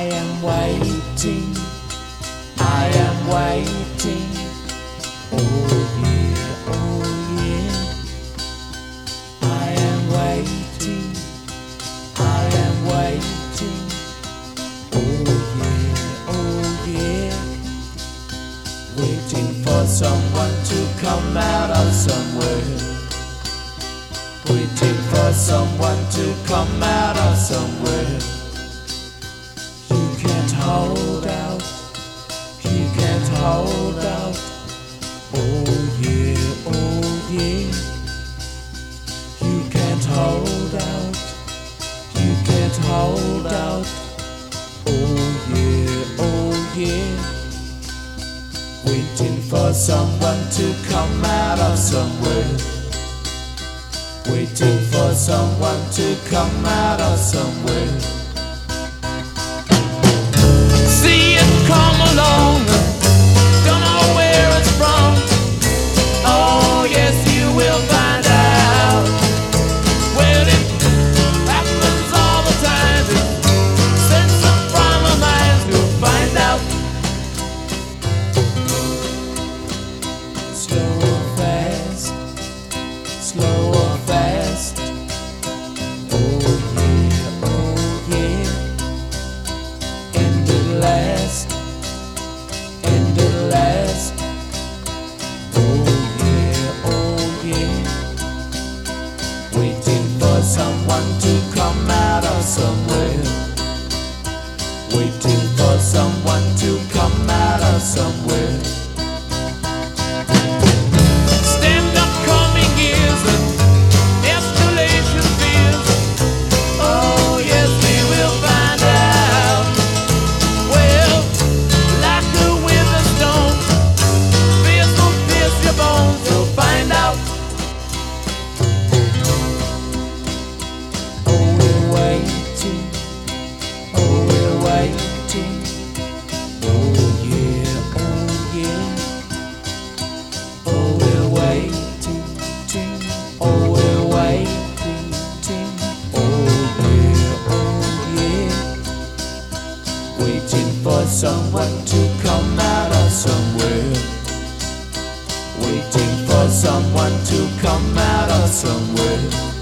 am waiting, I am waiting. Oh yeah, oh yeah. I am waiting, I am waiting. Oh yeah. Waiting for someone to come out of somewhere. Waiting for someone to come out of somewhere. You can't hold out, you can't hold out. Oh yeah, oh yeah. You can't hold out, you can't hold out. Oh yeah. Waiting for someone to come out of somewhere. Waiting for someone to come out of somewhere. See it come along, don't know where it's from. Oh yes, you will find out. Well, it happens all the time. Send some from our minds, you'll find out. Slow or fast, slow or fast. Oh yeah. End at last, end at last. Oh yeah. Waiting for someone to come out of somewhere. Waiting for someone to come out of somewhere. Stand up coming years and escalation fears. Oh yes, we will find out. Well, like a withered stone, fears will pierce your bones. You'll find out. Oh, we're waiting. Oh, we're waiting. Oh yeah, oh yeah. Oh, we're waiting. Oh, we're waiting. Oh yeah. Waiting for someone to come out of somewhere. Waiting for someone to come out of somewhere.